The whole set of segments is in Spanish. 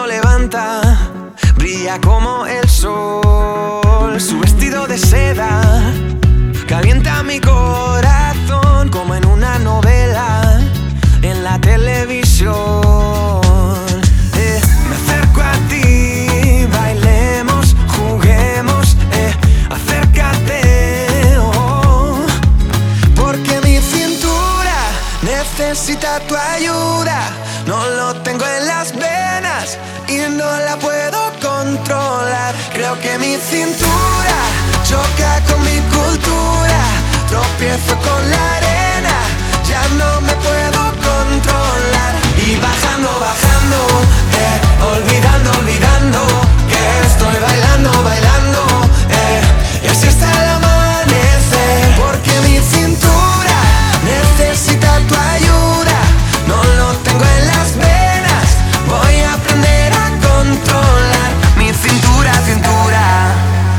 levanta, brilla como el sol. Su vestido de seda calienta mi corazón como en una novela en la televisión. Me acerco a ti, bailemos, juguemos, acércate, oh, porque mi cintura necesita tu ayuda. No lo tengo en las venas y no la puedo controlar. Creo que mi cintura choca con mi cultura. Tropiezo con la arena, ya no me puedo controlar. Y bajando, bajando, olvidando, olvidando que estoy bailando, bailando, y así hasta el amanecer. Porque mi cintura necesita tu ayuda. No lo tengo en las venas, voy a aprender a controlar mi cintura, cintura.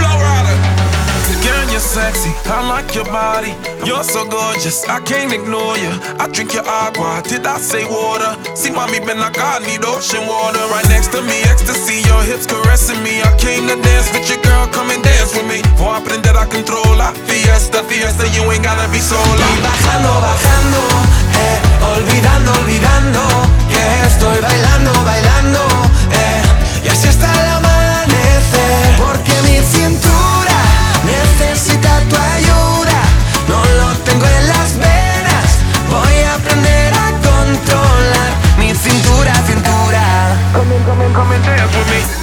Girl, you're sexy, I like your body. You're so gorgeous, I can't ignore you. I drink your agua, did I say water? See, mommy been like I need ocean water. Right next to me, ecstasy, your hips caressing me. I came to dance with your girl, come and dance with me. Voy a aprender a controlar. Fiesta, fiesta, you ain't gotta be sola. Y bajando, bajando, olvidando, olvidando que estoy bailando, bailando, y así hasta el amanecer. Porque mi cintura necesita tu ayuda. No lo tengo en las venas, voy a aprender a controlar mi cintura, cintura. Come and dance with me.